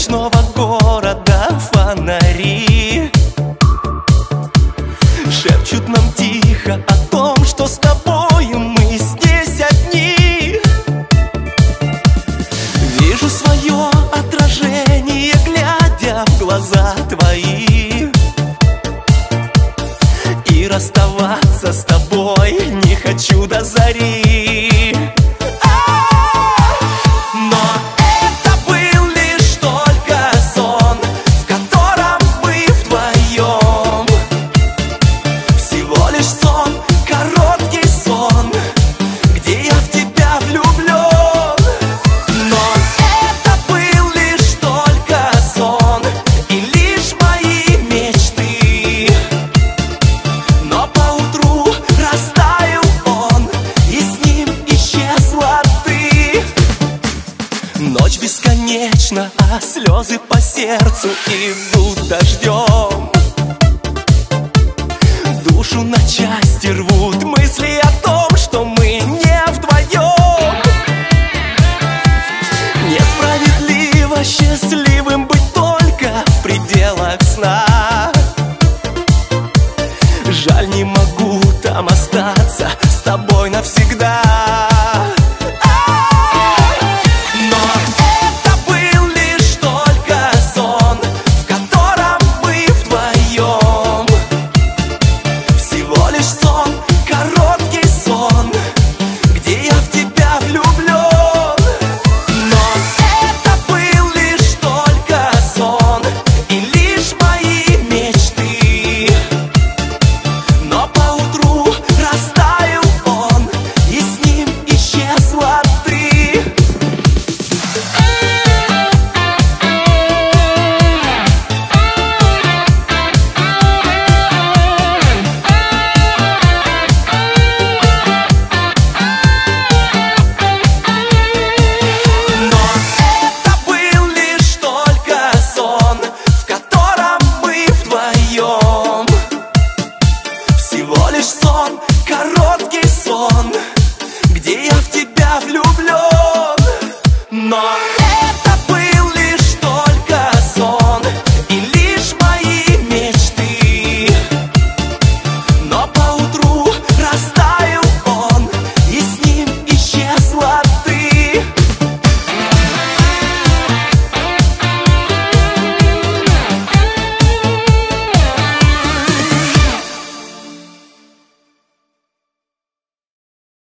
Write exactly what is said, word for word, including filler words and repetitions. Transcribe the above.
ночного города фонари шепчут нам тихо о том, что с тобой мы здесь одни. Вижу свое отражение, глядя в глаза твои, и расставаться с тобой не хочу до зари. Ночь бесконечна, а слезы по сердцу идут дождем. Душу на части рвут мысли о том, что мы не вдвоем.